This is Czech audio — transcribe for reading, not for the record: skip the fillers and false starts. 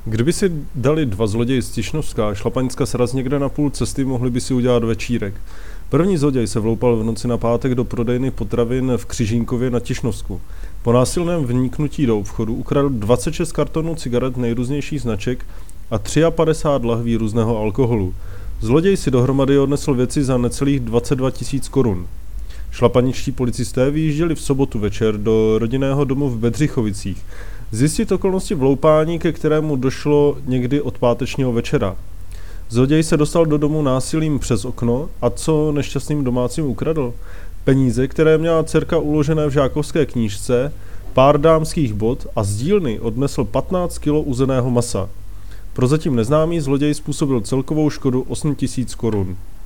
Kdyby si dali dva zloději z Tišnovska a Šlapaňska sraz někde na půl cesty, mohli by si udělat večírek. První zloděj se vloupal v noci na pátek do prodejny potravin v Křižínkově na Tišnovsku. Po násilném vniknutí do obchodu ukradl 26 kartonů cigaret nejrůznějších značek a 53 lahví různého alkoholu. Zloděj si dohromady odnesl věci za necelých 22 000 korun. Šlapaničtí policisté vyjížděli v sobotu večer do rodinného domu v Bedřichovicích. Zjistit okolnosti vloupání, ke kterému došlo někdy od pátečního večera. Zloděj se dostal do domu násilím přes okno a co nešťastným domácím ukradl? Peníze, které měla dcerka uložené v žákovské knížce, pár dámských bot a z dílny odnesl 15 kg uzeného masa. Prozatím neznámý zloděj způsobil celkovou škodu 8 000 korun.